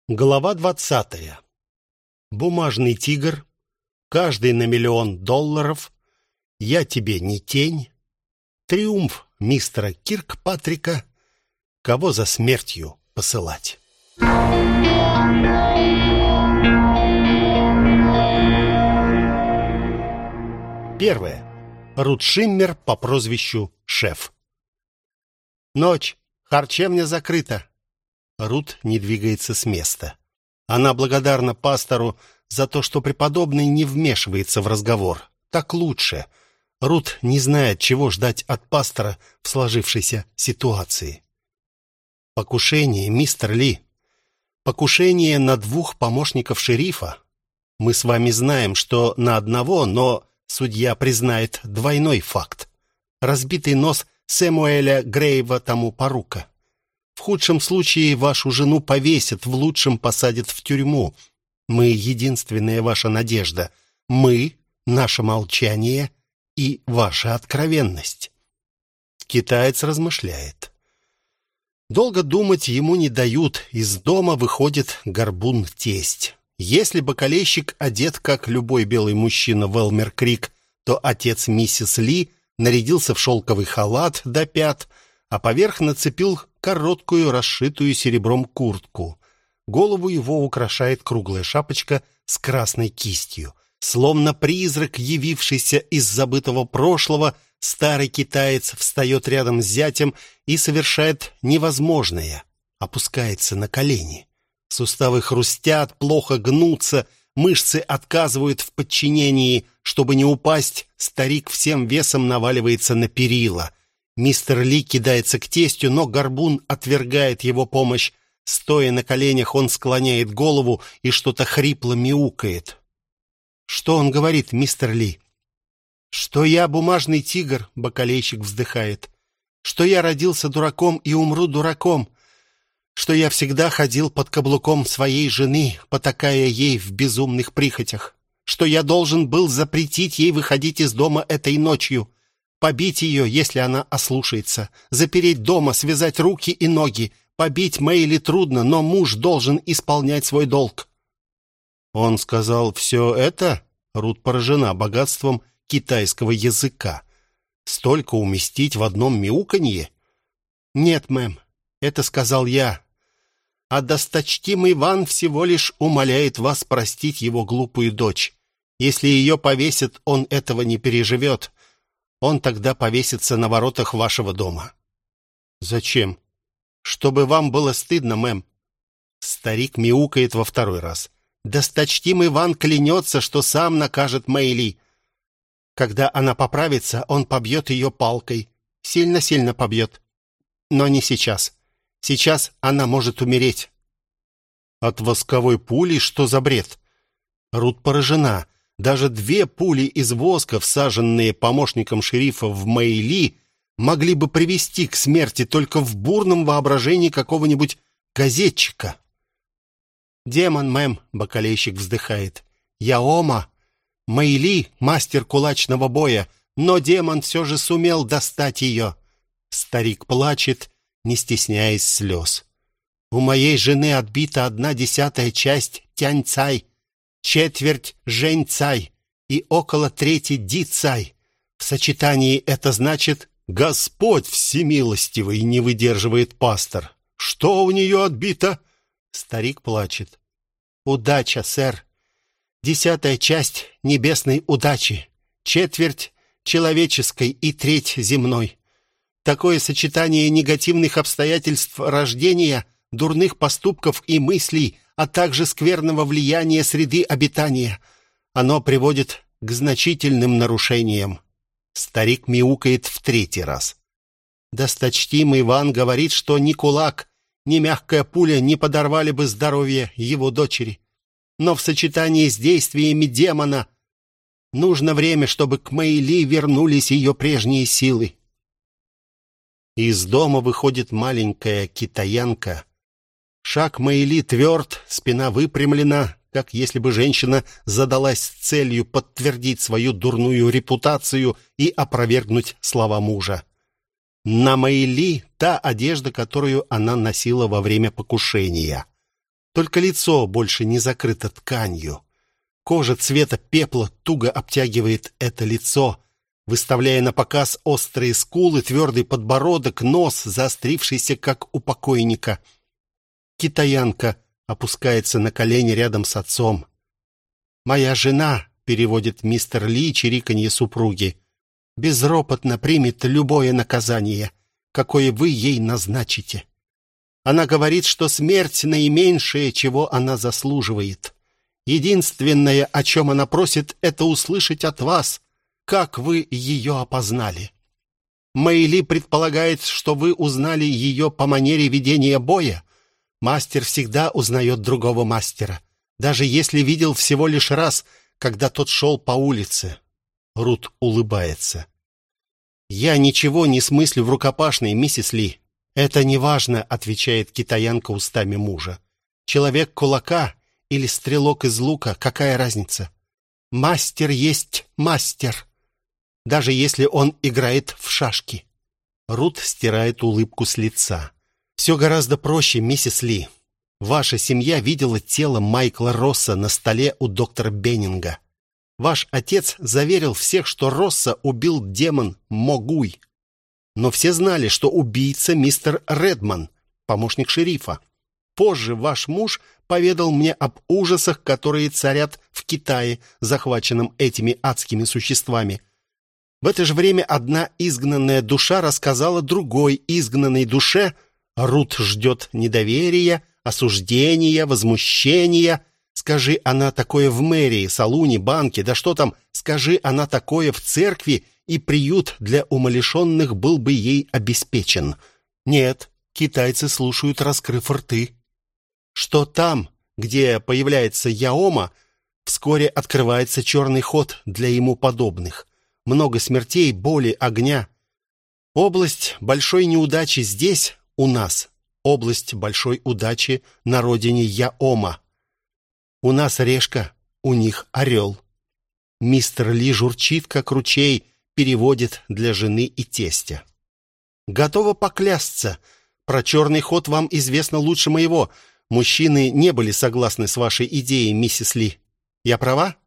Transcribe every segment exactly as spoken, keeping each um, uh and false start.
Глава двадцатая. Бумажный тигр. Каждый на миллион долларов. Я тебе не тень. Триумф мистера Киркпатрика. Кого за смертью посылать? Первое. Рут Шиммер по прозвищу Шеф. Ночь. Харчевня закрыта. Рут не двигается с места. Она благодарна пастору за то, что преподобный не вмешивается в разговор. Так лучше. Рут не знает, чего ждать от пастора в сложившейся ситуации. Покушение, мистер Ли. Покушение на двух помощников шерифа. Мы с вами знаем, что на одного, но судья признает двойной факт. Разбитый нос Сэмуэля Грейва тому порука. В худшем случае вашу жену повесят, в лучшем посадят в тюрьму. Мы — единственная ваша надежда. Мы — наше молчание и ваша откровенность. Китаец размышляет. Долго думать ему не дают. Из дома выходит горбун-тесть. Если бакалейщик одет, как любой белый мужчина в Элмер-Крик, то отец миссис Ли нарядился в шелковый халат до пят, а поверх нацепил короткую, расшитую серебром куртку. Голову его украшает круглая шапочка с красной кистью. Словно призрак, явившийся из забытого прошлого, старый китаец встает рядом с зятем и совершает невозможное. Опускается на колени. Суставы хрустят, плохо гнутся, мышцы отказывают в подчинении. Чтобы не упасть, старик всем весом наваливается на перила. Мистер Ли кидается к тестю, но горбун отвергает его помощь. Стоя на коленях, он склоняет голову и что-то хрипло мяукает. Что он говорит, мистер Ли? Что я бумажный тигр, бакалейщик вздыхает. Что я родился дураком и умру дураком. Что я всегда ходил под каблуком своей жены, потакая ей в безумных прихотях. Что я должен был запретить ей выходить из дома этой ночью. Побить ее, если она ослушается. Запереть дома, связать руки и ноги. Побить Мэйли трудно, но муж должен исполнять свой долг. Он сказал все это? Рут поражена богатством китайского языка. Столько уместить в одном мяуканье? Нет, мэм, это сказал я. А досточтимый Иван всего лишь умоляет вас простить его глупую дочь. Если ее повесят, он этого не переживет. Он тогда повесится на воротах вашего дома. Зачем? Чтобы вам было стыдно, мэм. Старик мяукает во второй раз. Досточтимый Иван клянется, что сам накажет Мэйли. Когда она поправится, он побьет ее палкой. Сильно-сильно побьет. Но не сейчас. Сейчас она может умереть. От восковой пули? Что за бред? Рут поражена. Даже две пули из воска, всаженные помощником шерифа в Мэйли, могли бы привести к смерти только в бурном воображении какого-нибудь газетчика. «Демон, мэм», — бакалейщик вздыхает. «Я Ома. Мэйли — мастер кулачного боя, но демон все же сумел достать ее». Старик плачет, не стесняясь слез. «У моей жены отбита одна десятая часть Тянь-Цай, четверть Жень-Цай и около трети Ди-Цай. В сочетании это значит «Господь всемилостивый», — не выдерживает пастор. «Что у нее отбито?» Старик плачет. «Удача, сэр. Десятая часть небесной удачи, четверть человеческой и треть земной. Такое сочетание негативных обстоятельств рождения, дурных поступков и мыслей, а также скверного влияния среды обитания. Оно приводит к значительным нарушениям». Старик мяукает в третий раз. Досточтимый Иван говорит, что ни кулак, ни мягкая пуля не подорвали бы здоровье его дочери. Но в сочетании с действиями демона нужно время, чтобы к Мэйли вернулись ее прежние силы. Из дома выходит маленькая китаянка. Шаг Мэйли тверд, спина выпрямлена, как если бы женщина задалась целью подтвердить свою дурную репутацию и опровергнуть слова мужа. На Мэйли та одежда, которую она носила во время покушения. Только лицо больше не закрыто тканью. Кожа цвета пепла туго обтягивает это лицо, выставляя на показ острые скулы, твердый подбородок, нос, заострившийся, как у покойника. Китаянка опускается на колени рядом с отцом. «Моя жена», — переводит мистер Ли чириканье супруги, «безропотно примет любое наказание, какое вы ей назначите. Она говорит, что смерть — наименьшее, чего она заслуживает. Единственное, о чем она просит, это услышать от вас, как вы ее опознали. Мэйли предполагает, что вы узнали ее по манере ведения боя. Мастер всегда узнает другого мастера, даже если видел всего лишь раз, когда тот шел по улице». Рут улыбается. «Я ничего не смыслю в рукопашной, миссис Ли». «Это неважно», — отвечает китаянка устами мужа. «Человек кулака или стрелок из лука, какая разница? Мастер есть мастер, даже если он играет в шашки». Рут стирает улыбку с лица. «Все гораздо проще, миссис Ли. Ваша семья видела тело Майкла Росса на столе у доктора Беннинга. Ваш отец заверил всех, что Росса убил демон Могуй. Но все знали, что убийца мистер Редман, помощник шерифа. Позже ваш муж поведал мне об ужасах, которые царят в Китае, захваченном этими адскими существами. В это же время одна изгнанная душа рассказала другой изгнанной душе. Рут ждет недоверия, осуждения, возмущения. Скажи она такое в мэрии, салуне, банке, да что там, скажи она такое в церкви, и приют для умалишенных был бы ей обеспечен. Нет, китайцы слушают, раскрыв рты. Что там, где появляется Яома, вскоре открывается черный ход для ему подобных. Много смертей, боли, огня. Область большой неудачи здесь, у нас. Область большой удачи на родине Яома. У нас решка, у них орел. Мистер Ли журчит, как ручей, переводит для жены и тестя. Готова поклясться. Про черный ход вам известно лучше моего. Мужчины не были согласны с вашей идеей, миссис Ли. Я права?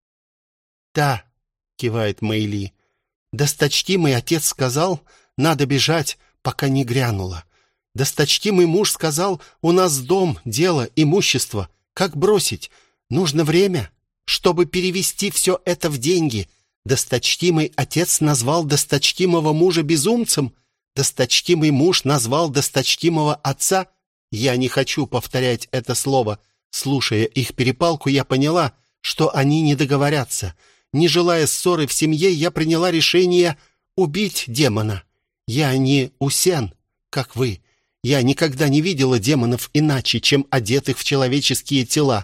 Да, кивает Мэйли. Досточтимый отец сказал, надо бежать, пока не грянуло. Досточтимый муж сказал, у нас дом, дело, имущество. Как бросить? Нужно время, чтобы перевести все это в деньги. Досточтимый отец назвал досточтимого мужа безумцем. Досточтимый муж назвал досточтимого отца. Я не хочу повторять это слово. Слушая их перепалку, я поняла, что они не договорятся. Не желая ссоры в семье, я приняла решение убить демона. Я не Усен, как вы. Я никогда не видела демонов иначе, чем одетых в человеческие тела.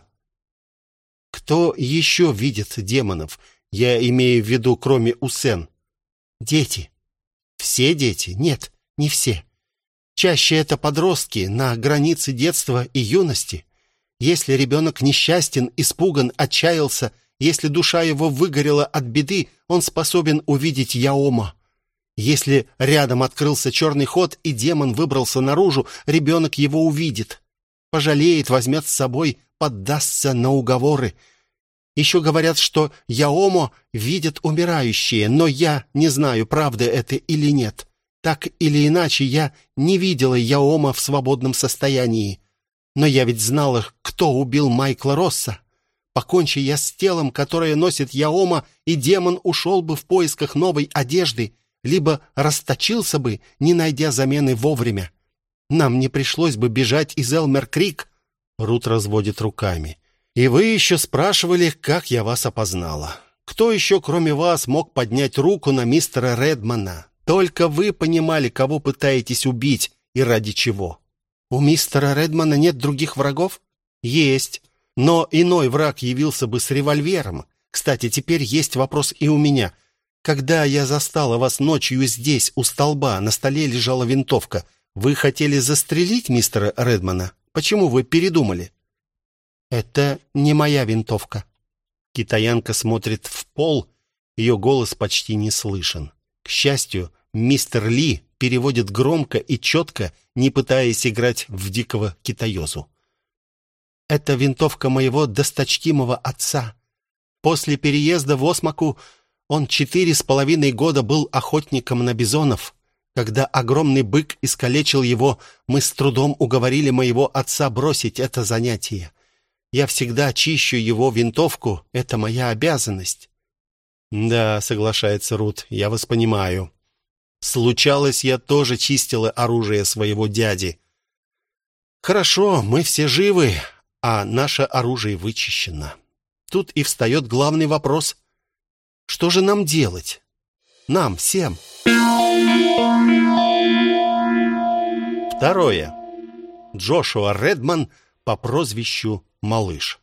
Кто еще видит демонов? Я имею в виду, кроме Усен. Дети. Все дети? Нет, не все. Чаще это подростки на границе детства и юности. Если ребенок несчастен, испуган, отчаялся, если душа его выгорела от беды, он способен увидеть Яома. Если рядом открылся черный ход и демон выбрался наружу, ребенок его увидит. Пожалеет, возьмет с собой, поддастся на уговоры. Еще говорят, что Яомо видят умирающие, но я не знаю, правда это или нет. Так или иначе, я не видела Яома в свободном состоянии. Но я ведь знала, кто убил Майкла Росса. Покончи я с телом, которое носит Яома, и демон ушел бы в поисках новой одежды, либо расточился бы, не найдя замены вовремя. Нам не пришлось бы бежать из Элмер-Крик. Рут разводит руками. И вы еще спрашивали, как я вас опознала. Кто еще, кроме вас, мог поднять руку на мистера Редмана? Только вы понимали, кого пытаетесь убить и ради чего. У мистера Редмана нет других врагов? Есть. Но иной враг явился бы с револьвером. Кстати, теперь есть вопрос и у меня. Когда я застала вас ночью здесь, у столба, на столе лежала винтовка. Вы хотели застрелить мистера Редмана? Почему вы передумали? Это не моя винтовка. Китаянка смотрит в пол, ее голос почти не слышен. К счастью, мистер Ли переводит громко и четко, не пытаясь играть в дикого китаёзу. Это винтовка моего досточтимого отца. После переезда в Осмаку он четыре с половиной года был охотником на бизонов. Когда огромный бык искалечил его, мы с трудом уговорили моего отца бросить это занятие. Я всегда чищу его винтовку, это моя обязанность». «Да», — соглашается Рут, — «я вас понимаю. Случалось, я тоже чистила оружие своего дяди. Хорошо, мы все живы, а наше оружие вычищено. Тут и встает главный вопрос. Что же нам делать? Нам всем». Второе. Джошуа Редман по прозвищу Малыш.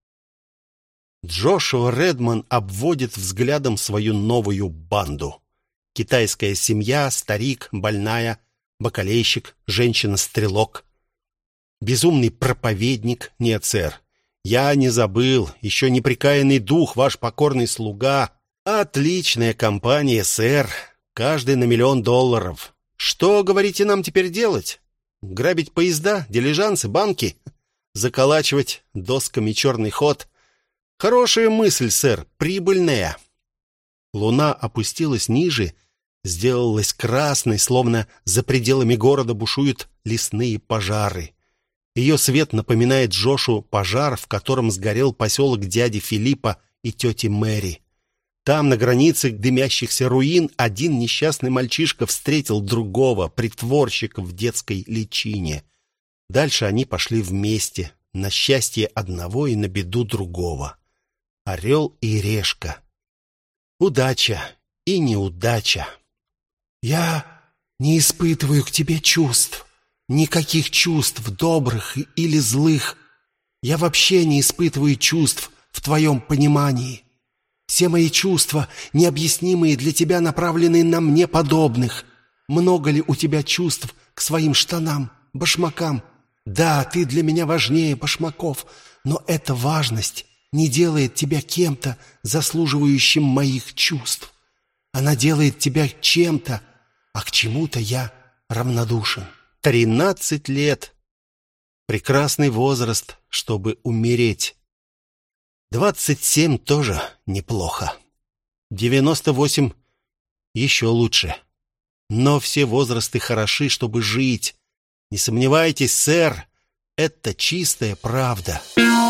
Джошуа Редман обводит взглядом свою новую банду. Китайская семья, старик, больная, бакалейщик, женщина-стрелок. Безумный проповедник. Нет, сэр, я не забыл. Еще непрекаянный дух, ваш покорный слуга. Отличная компания, сэр. Каждый на миллион долларов. Что, говорите, нам теперь делать? Грабить поезда, дилижансы, банки? Заколачивать досками черный ход? Хорошая мысль, сэр, прибыльная. Луна опустилась ниже, сделалась красной, словно за пределами города бушуют лесные пожары. Ее свет напоминает Джошу пожар, в котором сгорел поселок дяди Филиппа и тети Мэри. Там, на границе дымящихся руин, один несчастный мальчишка встретил другого, притворщика в детской личине. Дальше они пошли вместе, на счастье одного и на беду другого. Орел и решка. Удача и неудача. «Я не испытываю к тебе чувств. Никаких чувств, добрых или злых. Я вообще не испытываю чувств в твоем понимании. Все мои чувства, необъяснимые для тебя, направлены на мне подобных. Много ли у тебя чувств к своим штанам, башмакам? Да, ты для меня важнее башмаков, но эта важность не делает тебя кем-то, заслуживающим моих чувств. Она делает тебя чем-то, а к чему-то я равнодушен». Тринадцать лет. Прекрасный возраст, чтобы умереть. Двадцать семь тоже неплохо. Девяносто восемь еще лучше. Но все возрасты хороши, чтобы жить. Не сомневайтесь, сэр, это чистая правда.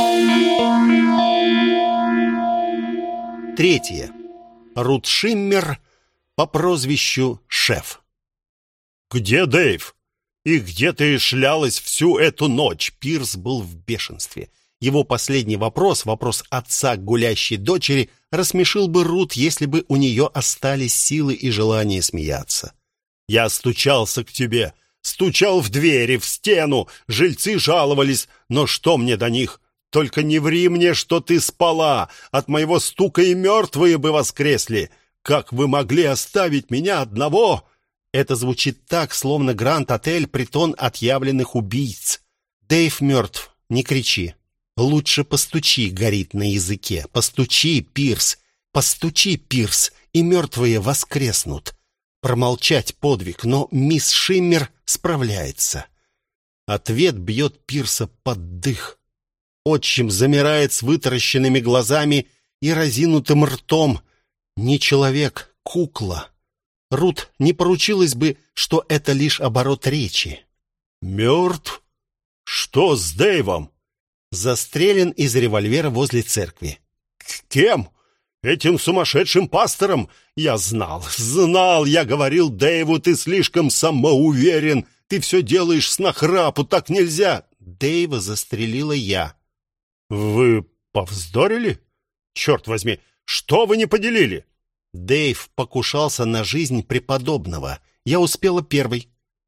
Третье. Рут Шиммер по прозвищу Шеф. «Где Дэйв? И где ты шлялась всю эту ночь?» Пирс был в бешенстве. Его последний вопрос, вопрос отца к гулящей дочери, рассмешил бы Рут, если бы у нее остались силы и желание смеяться. «Я стучался к тебе, стучал в двери, в стену, жильцы жаловались, но что мне до них? Только не ври мне, что ты спала, от моего стука и мертвые бы воскресли. Как вы могли оставить меня одного?» Это звучит так, словно Гранд-отель — притон отъявленных убийц. «Дэйв мертв, не кричи. Лучше постучи», — горит на языке. «Постучи, Пирс, постучи, Пирс, и мертвые воскреснут». Промолчать подвиг, но мисс Шиммер справляется. Ответ бьет Пирса под дых. Отчим замирает с вытаращенными глазами и разинутым ртом. Не человек, кукла. Рут не поручилась бы, что это лишь оборот речи. «Мертв? Что с Дэйвом?» Застрелен из револьвера возле церкви. «Кем? Этим сумасшедшим пастором? Я знал, знал, я говорил Дэйву, ты слишком самоуверен, ты все делаешь с нахрапу, так нельзя». Дэйва застрелила я. «Вы повздорили? Черт возьми, что вы не поделили?» Дэйв покушался на жизнь преподобного. Я успела первой.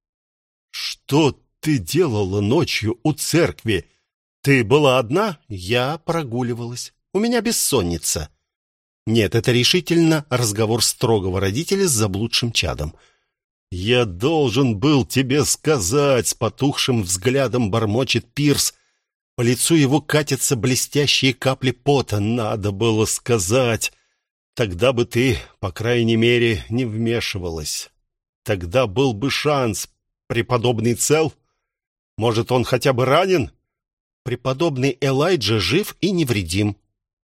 «Что ты делала ночью у церкви? Ты была одна?» «Я прогуливалась. У меня бессонница». Нет, это решительно разговор строгого родителя с заблудшим чадом. «Я должен был тебе сказать», — с потухшим взглядом бормочет Пирс. По лицу его катятся блестящие капли пота. «Надо было сказать. Тогда бы ты, по крайней мере, не вмешивалась. Тогда был бы шанс. Преподобный цел? Может, он хотя бы ранен?» Преподобный Элайджа жив и невредим».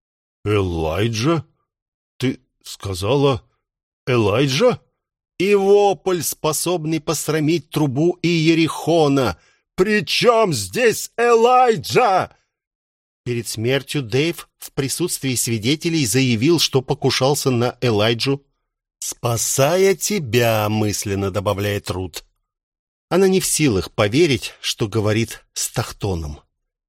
«Элайджа? Ты сказала Элайджа?» И вопль, способный посрамить трубу Иерихона. «При чем здесь Элайджа?» Перед смертью Дэйв в присутствии свидетелей заявил, что покушался на Элайджу. «Спасая тебя», — мысленно добавляет Рут. Она не в силах поверить, что говорит с Тахтоном.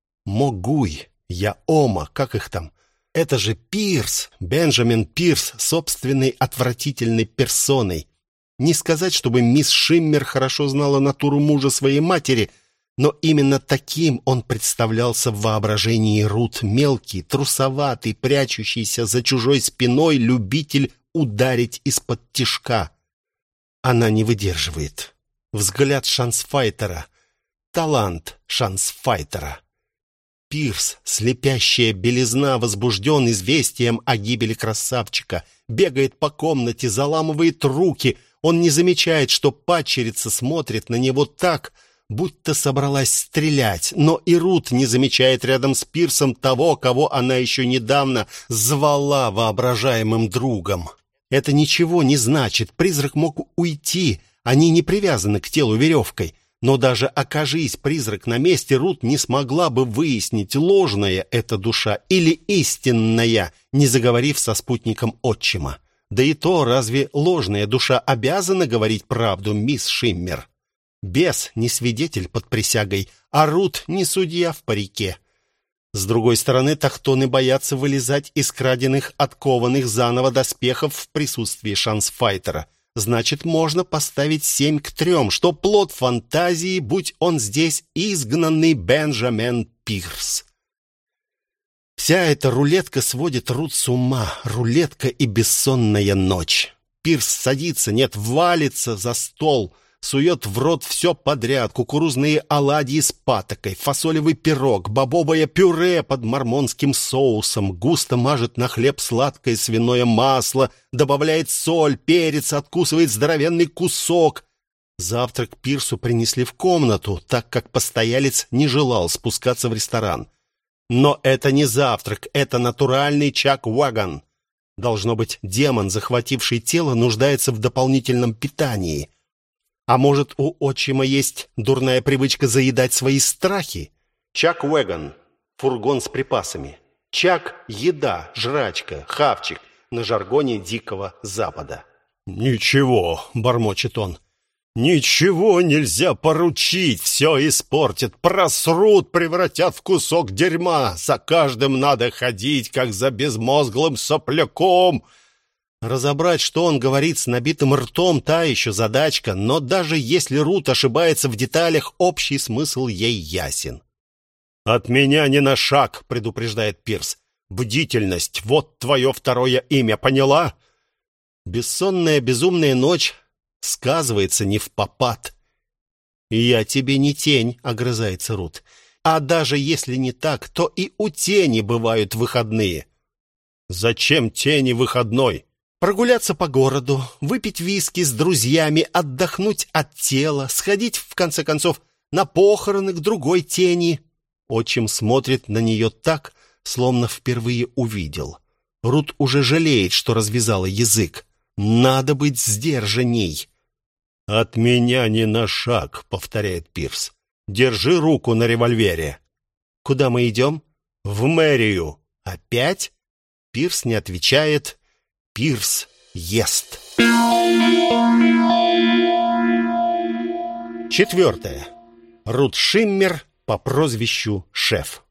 Могуй, Яома, как их там? Это же Пирс, Бенджамин Пирс, собственной отвратительной персоной. Не сказать, чтобы мисс Шиммер хорошо знала натуру мужа своей матери, но именно таким он представлялся в воображении Рут: мелкий, трусоватый, прячущийся за чужой спиной любитель ударить из-под тишка. Она не выдерживает. Взгляд шансфайтера. Талант шансфайтера. Пирс, слепящая белизна, возбужден известием о гибели красавчика, бегает по комнате, заламывает руки. Он не замечает, что падчерица смотрит на него так, будто собралась стрелять. Но и Рут не замечает рядом с Пирсом того, кого она еще недавно звала воображаемым другом. Это ничего не значит. Призрак мог уйти. Они не привязаны к телу веревкой. Но даже окажись призрак на месте, Рут не смогла бы выяснить, ложная эта душа или истинная, не заговорив со спутником отчима. Да и то, разве ложная душа обязана говорить правду, мисс Шиммер? Бес не свидетель под присягой, а Рут не судья в парике. С другой стороны, тахтоны боятся вылезать из краденных, откованных заново доспехов в присутствии шансфайтера. Значит, можно поставить семь к трем, что плод фантазии, будь он здесь изгнанный Бенджамин Пирс. Вся эта рулетка сводит Рут с ума. Рулетка и бессонная ночь. Пирс садится, нет, валится за стол, сует в рот все подряд: кукурузные оладьи с патокой, фасолевый пирог, бобовое пюре под мормонским соусом, густо мажет на хлеб сладкое свиное масло, добавляет соль, перец, откусывает здоровенный кусок. Завтрак Пирсу принесли в комнату, так как постоялец не желал спускаться в ресторан. Но это не завтрак, это натуральный чак-вагон. Должно быть, демон, захвативший тело, нуждается в дополнительном питании. А может, у отчима есть дурная привычка заедать свои страхи? Чак-вагон — фургон с припасами. Чак — еда, жрачка, хавчик на жаргоне Дикого Запада. «Ничего», — бормочет он, — «ничего нельзя поручить, все испортят, просрут, превратят в кусок дерьма. За каждым надо ходить, как за безмозглым сопляком». Разобрать, что он говорит с набитым ртом, та еще задачка, но даже если Рут ошибается в деталях, общий смысл ей ясен. «От меня не на шаг», — предупреждает Пирс. «Бдительность — вот твое второе имя, поняла?» Бессонная безумная ночь сказывается не впопад. «Я тебе не тень», — огрызается Рут. «А даже если не так, то и у тени бывают выходные». «Зачем тени выходной?» Прогуляться по городу, выпить виски с друзьями, отдохнуть от тела, сходить, в конце концов, на похороны к другой тени». Отчим смотрит на нее так, словно впервые увидел. Рут уже жалеет, что развязала язык. Надо быть сдержанней. «От меня не на шаг», — повторяет Пирс. «Держи руку на револьвере». «Куда мы идем?» «В мэрию». «Опять?» Пирс не отвечает. Пирс ест. Четвертое. Рут Шиммер по прозвищу Шеф.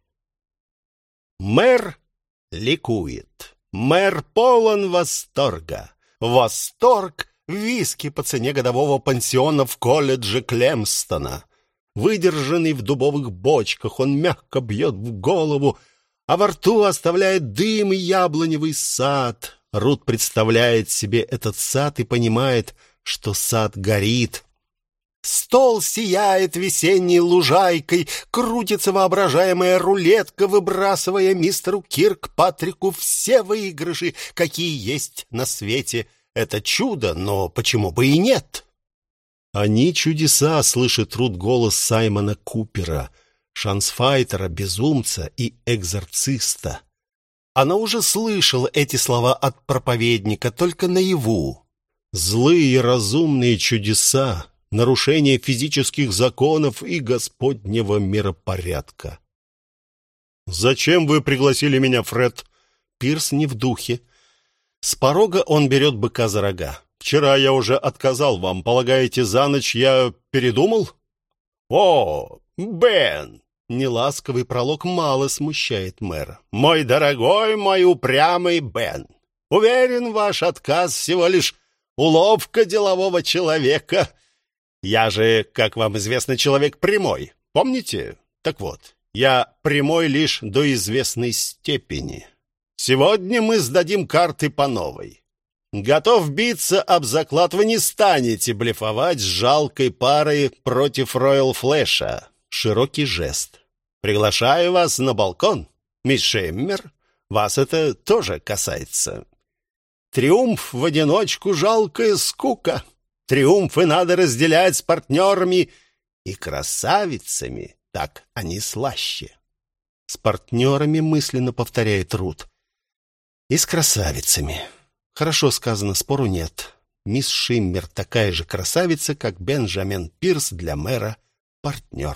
Мэр ликует. Мэр полон восторга. Восторг — виски по цене годового пансиона в колледже Клемстона. Выдержанный в дубовых бочках, он мягко бьет в голову, а во рту оставляет дым и яблоневый сад. Рут представляет себе этот сад и понимает, что сад горит. Стол сияет весенней лужайкой, крутится воображаемая рулетка, выбрасывая мистеру Киркпатрику все выигрыши, какие есть на свете. Это чудо, но почему бы и нет? Они чудеса, слышит Рут голос Саймона Купера. шансфайтера, безумца и экзорциста. Она уже слышала эти слова от проповедника, только наяву. Злые разумные чудеса, нарушение физических законов и Господнего миропорядка. «Зачем вы пригласили меня, Фред?» Пирс не в духе. С порога он берет быка за рога. «Вчера я уже отказал вам. Полагаете, за ночь я передумал?» «О, Бен!» Неласковый пролог мало смущает мэра. «Мой дорогой, мой упрямый Бен! Уверен, ваш отказ всего лишь уловка делового человека. Я же, как вам известно, человек прямой. Помните? Так вот, я прямой лишь до известной степени. Сегодня мы сдадим карты по новой. Готов биться об заклад, вы не станете блефовать с жалкой парой против Роял Флэша». Широкий жест. «Приглашаю вас на балкон, мисс Шеммер. Вас это тоже касается. Триумф в одиночку — жалкая скука. Триумфы надо разделять с партнерами и красавицами, так они слаще». «С партнерами», — мысленно повторяет Рут. «И с красавицами». Хорошо сказано, спору нет. Мисс Шиммер такая же красавица, как Бенджамин Пирс для мэра партнер.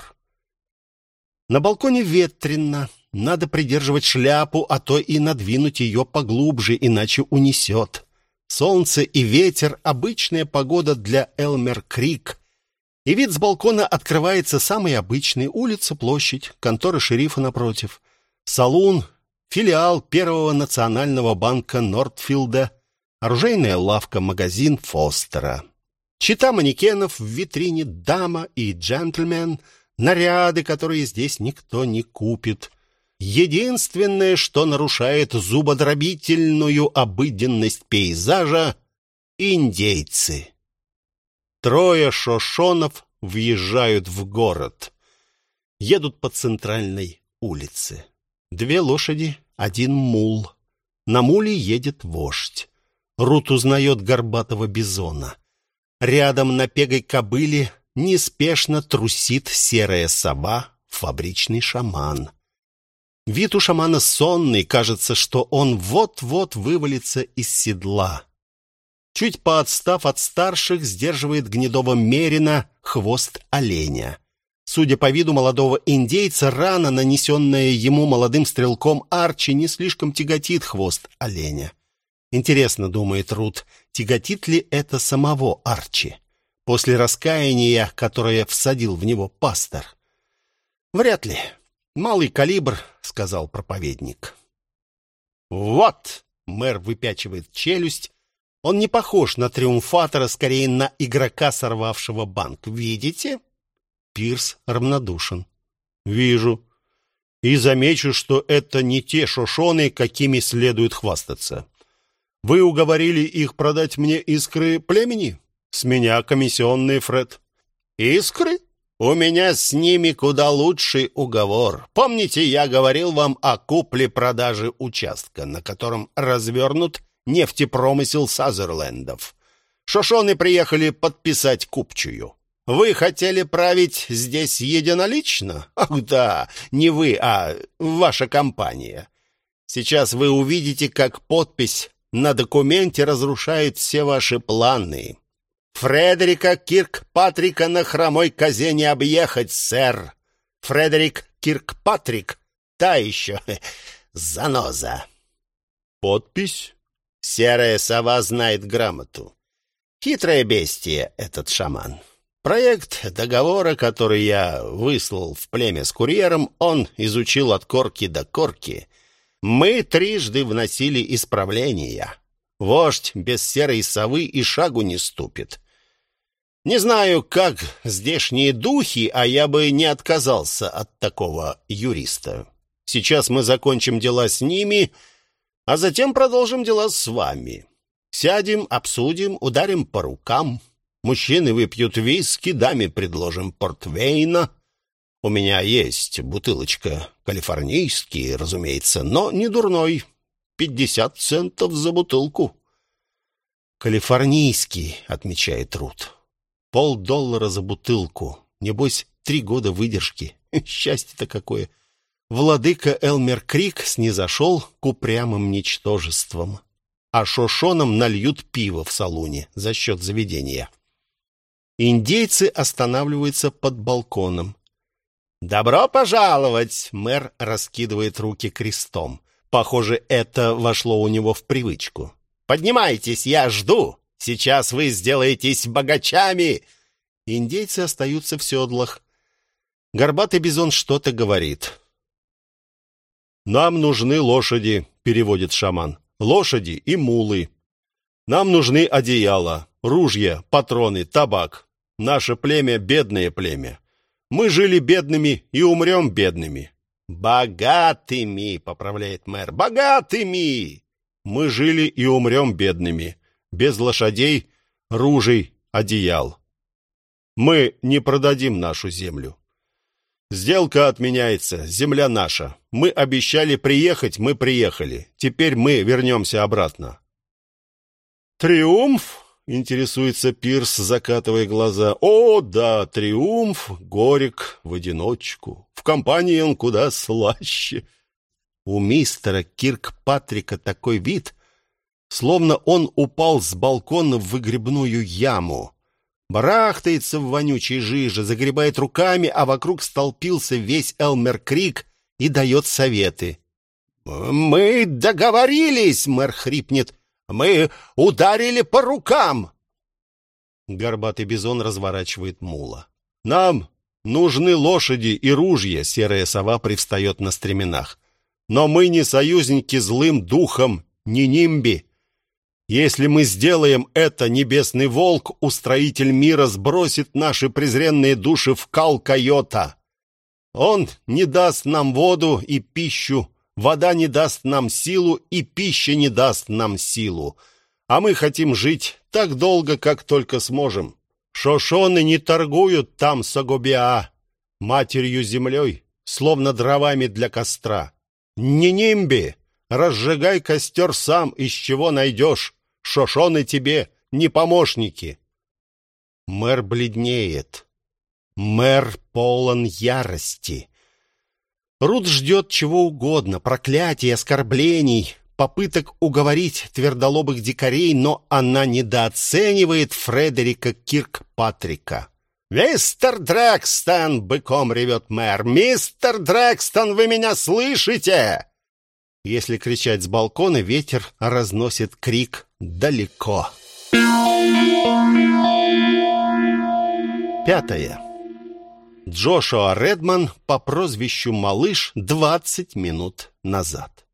На балконе ветрено. Надо придерживать шляпу, а то и надвинуть ее поглубже, иначе унесет. Солнце и ветер — обычная погода для Элмер-Крик. И вид с балкона открывается самый обычный: улица, площадь, контора шерифа напротив, салун, филиал Первого национального банка Нортфилда, оружейная лавка, магазин Фостера. Чита манекенов в витрине, дама и джентльмен, наряды, которые здесь никто не купит. Единственное, что нарушает зубодробительную обыденность пейзажа — индейцы. Трое шошонов въезжают в город. Едут по центральной улице. Две лошади, один мул. На муле едет вождь. Рут узнает горбатого бизона. Рядом на пегой кобыле неспешно трусит серая сова, фабричный шаман. Вид у шамана сонный, кажется, что он вот-вот вывалится из седла. Чуть поотстав от старших, сдерживает гнедого мерина хвост оленя. Судя по виду молодого индейца, рана, нанесенная ему молодым стрелком Арчи, не слишком тяготит хвост оленя. Интересно, думает Рут, тяготит ли это самого Арчи после раскаяния, которое всадил в него пастор? Вряд ли. «Малый калибр», — сказал проповедник. «Вот!» — мэр выпячивает челюсть. Он не похож на триумфатора, скорее на игрока, сорвавшего банк. «Видите?» Пирс равнодушен. «Вижу. И замечу, что это не те шошоны, какими следует хвастаться. Вы уговорили их продать мне искры племени? С меня комиссионные, Фред». «Искры? У меня с ними куда лучший уговор. Помните, я говорил вам о купле-продаже участка, на котором развернут нефтепромысел Сазерлендов? Шошоны приехали подписать купчую. Вы хотели править здесь единолично? Ах да, не вы, а ваша компания. Сейчас вы увидите, как подпись на документе разрушает все ваши планы. Фредерика Киркпатрика на хромой козе не объехать, сэр. Фредерик Киркпатрик, та еще заноза». «Подпись?» Серая сова знает грамоту. Хитрое бестие этот шаман. Проект договора, который я выслал в племя с курьером, он изучил от корки до корки. Мы трижды вносили исправления. Вождь без серой совы и шагу не ступит. Не знаю, как здешние духи, а я бы не отказался от такого юриста. Сейчас мы закончим дела с ними, а затем продолжим дела с вами. Сядем, обсудим, ударим по рукам. Мужчины выпьют виски, даме предложим портвейна. У меня есть бутылочка калифорнийский, разумеется, но не дурной. Пятьдесят центов за бутылку». «Калифорнийский», — отмечает Рут. «Полдоллара за бутылку. Небось, три года выдержки. Счастье-то какое! Владыка Элмер Крик снизошел к упрямым ничтожествам, а шошонам нальют пиво в салуне за счет заведения. Индейцы останавливаются под балконом. «Добро пожаловать!» — мэр раскидывает руки крестом. Похоже, это вошло у него в привычку. «Поднимайтесь, я жду! Сейчас вы сделаетесь богачами!» Индейцы остаются в седлах. Горбатый бизон что-то говорит. «Нам нужны лошади», — переводит шаман. «Лошади и мулы. Нам нужны одеяла, ружья, патроны, табак. Наше племя — бедное племя. Мы жили бедными и умрем бедными». «Богатыми», — поправляет мэр, — «богатыми». «Мы жили и умрем бедными, без лошадей, ружей, одеял. Мы не продадим нашу землю. Сделка отменяется, земля наша. Мы обещали приехать, мы приехали. Теперь мы вернемся обратно». «Триумф?» — интересуется Пирс, закатывая глаза. «О, да, триумф, горек в одиночку. В компании он куда слаще». У мистера Киркпатрика такой вид, словно он упал с балкона в выгребную яму. Барахтается в вонючей жиже, загребает руками, а вокруг столпился весь Элмер Крик и дает советы. «Мы договорились!» — мэр хрипнет. «Мы ударили по рукам!» Горбатый бизон разворачивает мула. «Нам нужны лошади и ружья», — серая сова привстает на стременах. «Но мы не союзники злым духом, не нимби. Если мы сделаем это, небесный волк, устроитель мира, сбросит наши презренные души в кал койота. Он не даст нам воду и пищу, вода не даст нам силу, и пища не даст нам силу. А мы хотим жить так долго, как только сможем. Шошоны не торгуют там Сагобиа, матерью землей, словно дровами для костра. Не нимби, разжигай костер сам, из чего найдешь. Шошоны тебе не помощники». Мэр бледнеет. Мэр полон ярости. Рут ждет чего угодно, проклятий, оскорблений, попыток уговорить твердолобых дикарей, но она недооценивает Фредерика Киркпатрика. «Мистер Дрэкстон!» — быком ревет мэр. «Мистер Дрэкстон, вы меня слышите?» Если кричать с балкона, ветер разносит крик далеко. Пятое. Джошуа Редман по прозвищу Малыш двадцать минут назад.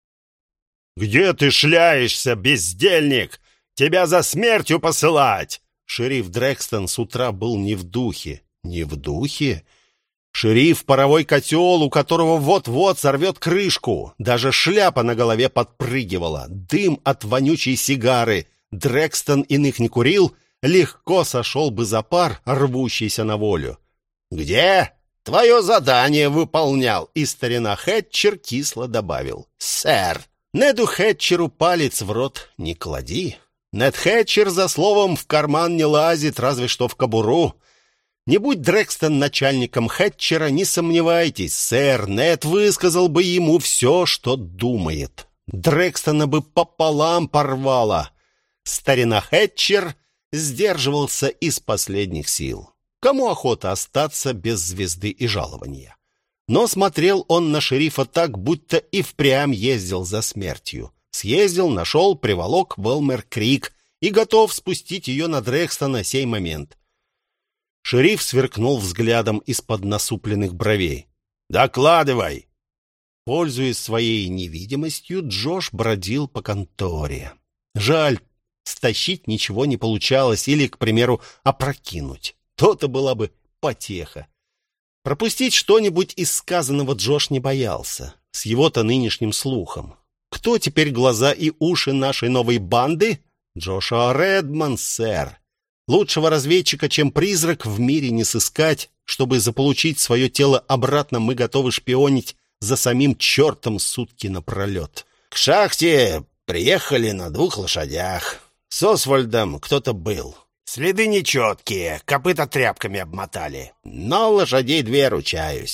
«Где ты шляешься, бездельник? Тебя за смертью посылать!» Шериф Дрэкстон с утра был не в духе. Не в духе? Шериф — паровой котел, у которого вот-вот сорвет крышку. Даже шляпа на голове подпрыгивала. Дым от вонючей сигары. Дрэкстон иных не курил, легко сошел бы за пар, рвущийся на волю. «Где? Твое задание выполнял!» И старина Хэтчер кисло добавил. «Сэр, Неду Хэтчеру палец в рот не клади. Нед Хэтчер за словом в карман не лазит, разве что в кобуру. Не будь Дрэкстон начальником Хэтчера, не сомневайтесь, сэр, Нед высказал бы ему все, что думает. Дрэкстона бы пополам порвало. Старина Хэтчер сдерживался из последних сил. Кому охота остаться без звезды и жалования? Но смотрел он на шерифа так, будто и впрямь ездил за смертью. Съездил, нашел, приволок в Элмер Крик и готов спустить ее на Дрэкстона сей момент. Шериф сверкнул взглядом из-под насупленных бровей. «Докладывай!» Пользуясь своей невидимостью, Джош бродил по конторе. Жаль, стащить ничего не получалось или, к примеру, опрокинуть. То-то была бы потеха. Пропустить что-нибудь из сказанного Джош не боялся, с его-то нынешним слухом. Кто теперь глаза и уши нашей новой банды? Джошуа Редман, сэр. Лучшего разведчика, чем призрак, в мире не сыскать. Чтобы заполучить свое тело обратно, мы готовы шпионить за самим чертом сутки напролет. К шахте приехали на двух лошадях. С Освальдом кто-то был. Следы нечеткие, копыта тряпками обмотали. Но лошадей две, ручаюсь.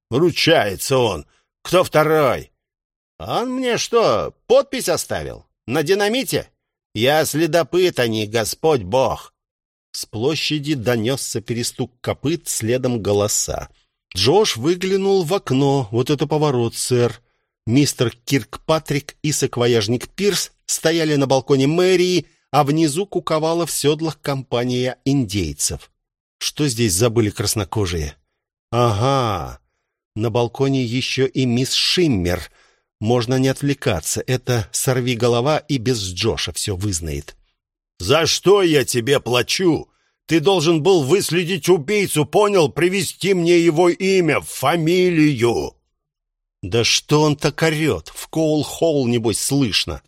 Ручается он. Кто второй? Он мне что, подпись оставил? На динамите? Я следопыт, а не Господь Бог. С площади донесся перестук копыт, следом голоса. Джош выглянул в окно. Вот это поворот, сэр. Мистер Киркпатрик и саквояжник Пирс стояли на балконе мэрии, а внизу куковала в седлах компания индейцев. Что здесь забыли краснокожие? Ага, на балконе еще и мисс Шиммер. Можно не отвлекаться, это сорвиголова и без Джоша все вызнает. «За что я тебе плачу? Ты должен был выследить убийцу, понял? Привести мне его имя, фамилию!» «Да что он так орет? В Коул-Холл, небось, слышно!»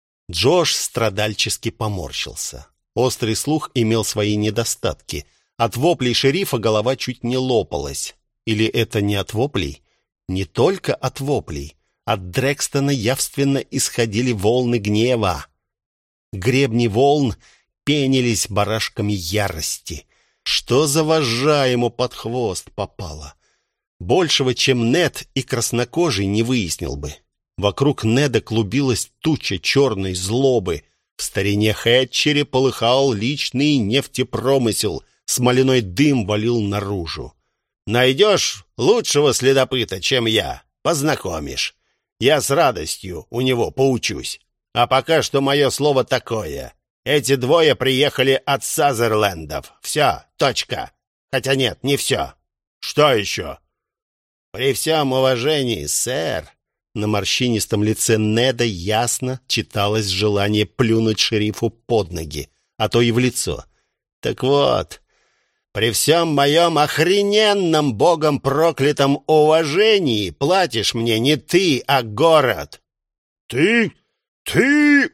Джош страдальчески поморщился. Острый слух имел свои недостатки. От воплей шерифа голова чуть не лопалась. Или это не от воплей? Не только от воплей. От Дрекстона явственно исходили волны гнева. Гребни волн пенились барашками ярости. Что за вожжа ему под хвост попало? Большего, чем Нед и краснокожий, не выяснил бы. Вокруг Неда клубилась туча черной злобы. В старине Хэтчере полыхал личный нефтепромысел. Смоляной дым валил наружу. «Найдешь лучшего следопыта, чем я, познакомишь. Я с радостью у него поучусь. А пока что мое слово такое. Эти двое приехали от Сазерлендов. Все, точка. Хотя нет, не все. Что еще?» «При всем уважении, сэр». На морщинистом лице Неда ясно читалось желание плюнуть шерифу под ноги, а то и в лицо. «Так вот, при всем моем охрененном богом проклятом уважении платишь мне не ты, а город». «Ты? Ты?»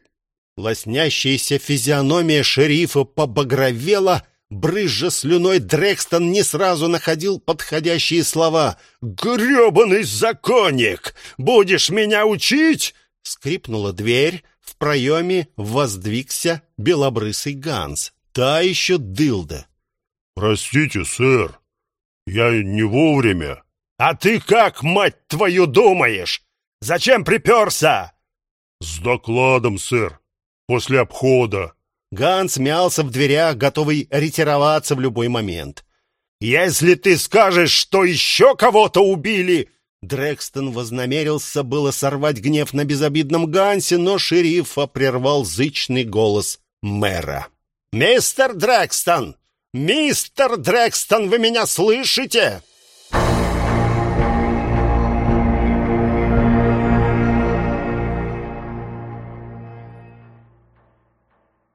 Лоснящаяся физиономия шерифа побагровела. Брызжа слюной, Дрекстон не сразу находил подходящие слова. «Гребаный законник! Будешь меня учить?» Скрипнула дверь. В проеме воздвигся белобрысый Ганс. Та еще дылда. «Простите, сэр, я не вовремя». «А ты как, мать твою, думаешь? Зачем приперся?» «С докладом, сэр, после обхода». Ганс мялся в дверях, готовый ретироваться в любой момент. «Если ты скажешь, что еще кого-то убили...» Дрекстон вознамерился было сорвать гнев на безобидном Гансе, но шерифа прервал зычный голос мэра. «Мистер Дрекстон! Мистер Дрекстон, вы меня слышите?»